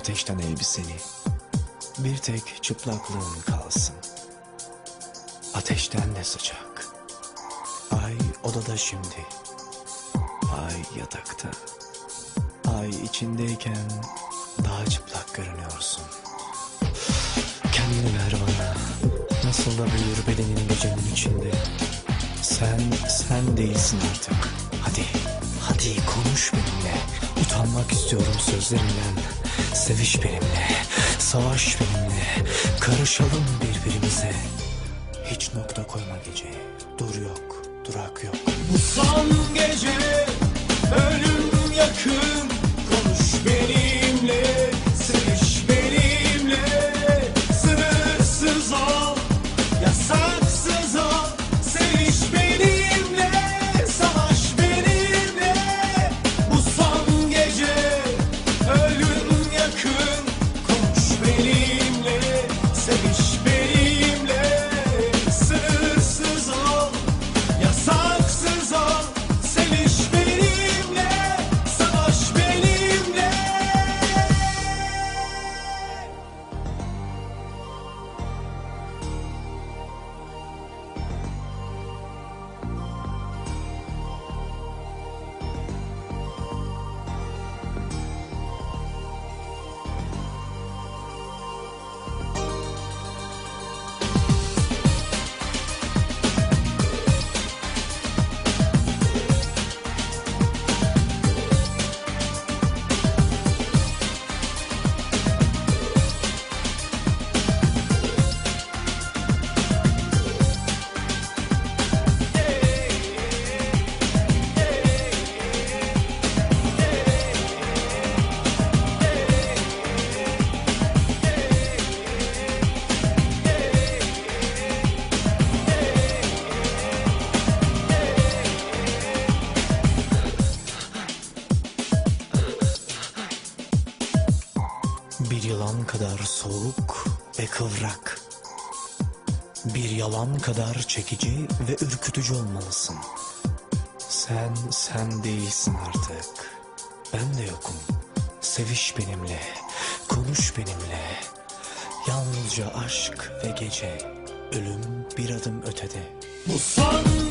ateşten elbiseni, bir tek çıplaklığın kalsın. Ateşten de sıcak. Ay odada şimdi, ay yatakta. Ay içindeyken daha çıplak görünüyorsun. Kendini ver bana, nasıl da büyür bedenin gecenin içinde. Sen değilsin artık. Hadi konuş benimle. Utanmak istiyorum sözlerinden. Seviş benimle, savaş benimle. Karışalım birbirimize. Hiç nokta koyma geceye. Dur yok, durak yok. Bu son gece ölüm yakın. Konuş benimle, seviş benimle. Sınırsız ol, yasaksız ol. Seviş benimle, savaş benimle. Bu son gece ölüm yakın. Konuş benimle, seviş benimle. Sınırsız ol, yasaksız ol. Seviş benimle, savaş benimle. Bir yılan kadar soğuk ve kıvrak. Bir yalan kadar çekici ve ürkütücü olmalısın. Sen değilsin artık. Ben de yokum. Seviş benimle, konuş benimle. Yalnızca aşk ve gece. Ölüm bir adım ötede. Bu son